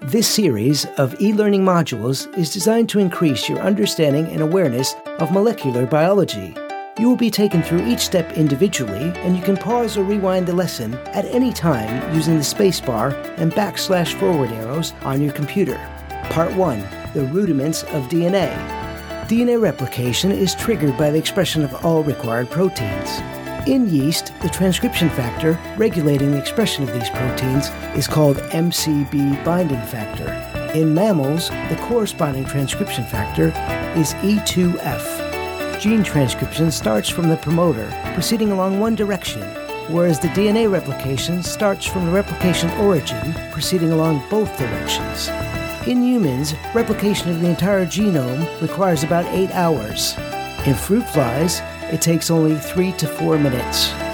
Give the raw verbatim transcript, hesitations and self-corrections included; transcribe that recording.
This series of e-learning modules is designed to increase your understanding and awareness of molecular biology. You will be taken through each step individually, and you can pause or rewind the lesson at any time using the spacebar and backslash forward arrows on your computer. Part one. The rudiments of D N A. D N A replication is triggered by the expression of all required proteins. In yeast, the transcription factor regulating the expression of these proteins is called M C B binding factor. In mammals, the corresponding transcription factor is E two F. Gene transcription starts from the promoter, proceeding along one direction, whereas the D N A replication starts from the replication origin, proceeding along both directions. In humans, replication of the entire genome requires about eight hours. In fruit flies, it takes only three to four minutes.